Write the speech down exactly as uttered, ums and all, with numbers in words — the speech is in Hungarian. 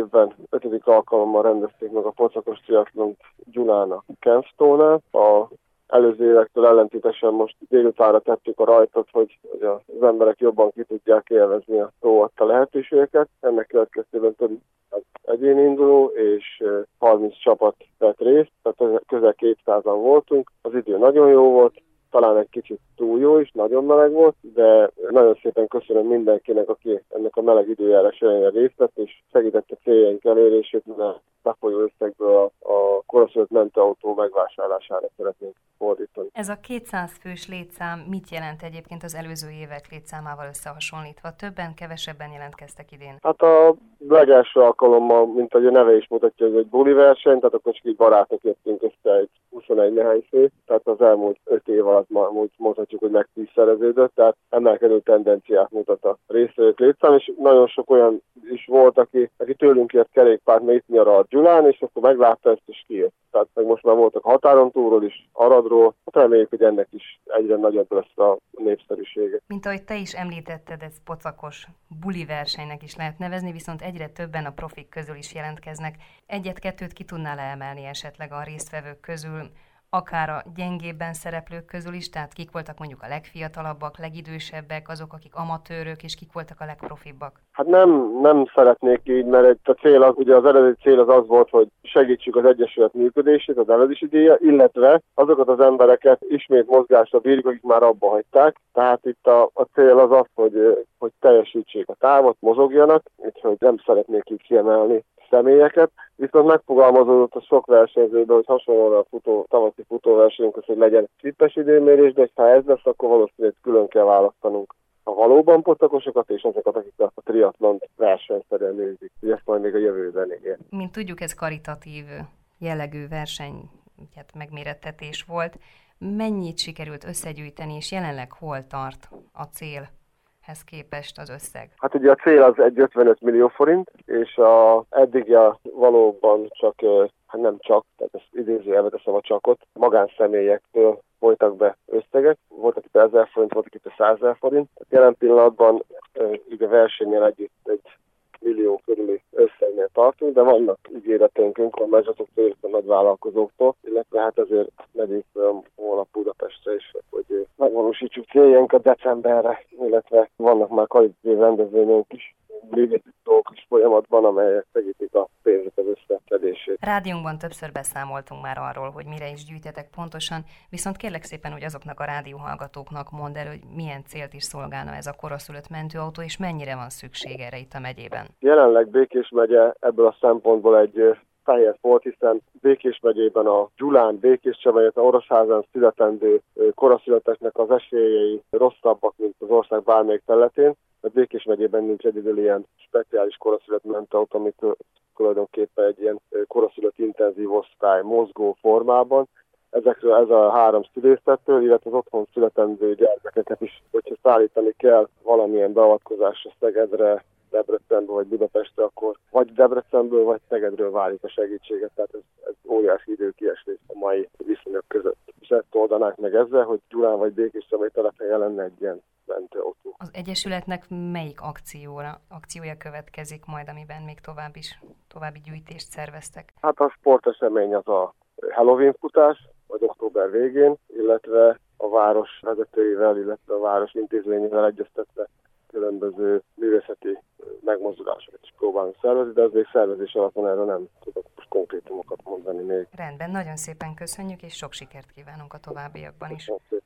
évben ötödik alkalommal rendezték meg a pocakos triatlont Gyulán a Kempstonál. A előző évektől ellentétesen most délutánra tettük a rajtot, hogy, hogy az emberek jobban ki tudják élvezni a tó adta lehetőségeket. Ennek következtében több egyéni induló és harminc csapat vett részt, tehát közel kétszázan voltunk. Az idő nagyon jó volt, talán egy kicsit túl jó is, nagyon meleg volt, de nagyon szépen köszönöm mindenkinek, aki ennek a meleg időjárás ellenére részt vett, és segített a céljaink elérését, mert a befolyó összegből a, a koraszülött mentőautó megvásárlására szeretnénk fordítani. Ez a kétszáz fős létszám mit jelent egyébként az előző évek létszámával összehasonlítva? Többen, kevesebben jelentkeztek idén? Hát a legelső alkalommal, mint ahogy a neve is mutatja, ez egy buli verseny, tehát akkor csak így barátok jöttünk össze egy huszonegy nehány fő, tehát az elmúlt öt év alatt mondhatjuk, hogy megtízszereződött, tehát emelkedő tendenciát mutat a résztvevők létszám, és nagyon sok olyan is volt, aki, aki tőlünk ért kerékpárt, mert itt nyaralt Gyulán, és akkor meglátta ezt, és kijött. Tehát meg most már voltak határon túlról is, Aradról, hát reméljük, hogy ennek is egyre nagyobb lesz a népszerűsége. Mint ahogy te is említetted, ez pocakos buli versenynek is lehet nevezni, viszont egyre többen a profik közül is jelentkeznek. Egyet-kettőt ki tudnál emelni esetleg a résztvevők közül, akár a gyengébben szereplők közül is, tehát kik voltak mondjuk a legfiatalabbak, legidősebbek, azok, akik amatőrök, és kik voltak a legprofibbak? Hát nem, nem szeretnék így, mert a cél, az, ugye az eredeti cél az az volt, hogy segítsük az Egyesület működését, az evezési díja, illetve azokat az embereket ismét mozgásra bírjuk, akik már abba hagyták. Tehát itt a, a cél az az, hogy, hogy teljesítsék a távot, mozogjanak, úgyhogy nem szeretnék így kiemelni személyeket, viszont megfogalmazódott a sok versenyzőben, hogy hasonlóan a futó, tavaszi futóversenyünk, hogy legyen klippes időmérés, de ha ez lesz, akkor valószínűleg külön kell választanunk a valóban pottakosokat és azokat, akik a triatlont versenyszerűen nézik. Ugye ezt majd még a jövőben igen. Mint tudjuk, ez karitatív jellegű verseny, hát megmérettetés volt. Mennyit sikerült összegyűjteni, és jelenleg hol tart a cél? Hez képest az összeg? Hát ugye a cél az egy ötvenöt millió forint, és a, eddig a valóban csak, hát nem csak, tehát ezt idézőjelbe teszem a csakot, magánszemélyektől folytak be összegek, volt akit ezer forint, volt akit százezer forint. Jelen pillanatban ugye versennyel együtt egy millió körüli összegnél tartunk, de vannak ígéreteink önkormányzatoktól, illetve nagy vállalkozóktól, illetve hát azért megyünk holnap Budapestre is, hogy megvalósítsuk céljainkat decemberre, illetve vannak már karitatív rendezvényünk is, dolgok is folyamatban, amelyek segítik a pénzek az összeszedését. Rádiónkban többször beszámoltunk már arról, hogy mire is gyűjtetek pontosan, viszont kérlek szépen, hogy azoknak a rádióhallgatóknak mondd el, hogy milyen célt is szolgálna ez a koraszülött mentőautó, és mennyire van szükség erre itt a megyében. Jelenleg Békés megye ebből a szempontból egy fehér volt, hiszen Békés megyében a Gyulán, Békéscsabán, a Orosházán születendő koraszületeknek az esélyei rosszabbak, mint az ország bármelyik területén, mert Békés megyében nincs egyedül ilyen speciális koraszület mentőautó, amit tulajdonképpen egy ilyen koraszület intenzív osztály mozgó formában. Ezekről ez a három szülészettől, illetve az otthon születendő gyermekeket is, hogyha szállítani kell valamilyen beavatkozásra Szegedre, Debrecenből vagy Budapestre, akkor vagy Debrecenből, vagy Szegedről várjuk a segítséget, tehát ez, ez óriási időkiesés a mai viszonyok között. És ezt oldanák meg ezzel, hogy Gyulán vagy Békéscsabán telepen jelenne egy ilyen mentőautó. Az Egyesületnek melyik akcióra, akciója következik majd, amiben még tovább is, további gyűjtést szerveztek? Hát a sportesemény az a Halloween futás, vagy október végén, illetve a város vezetőivel, illetve a város intézményével egyeztetve különböző művészeti megmozdulásokat is próbálunk szervezni, de ez még szervezés alatt van, erre nem tudok most konkrétumokat mondani még. Rendben, nagyon szépen köszönjük, és sok sikert kívánunk a továbbiakban is. Köszönöm.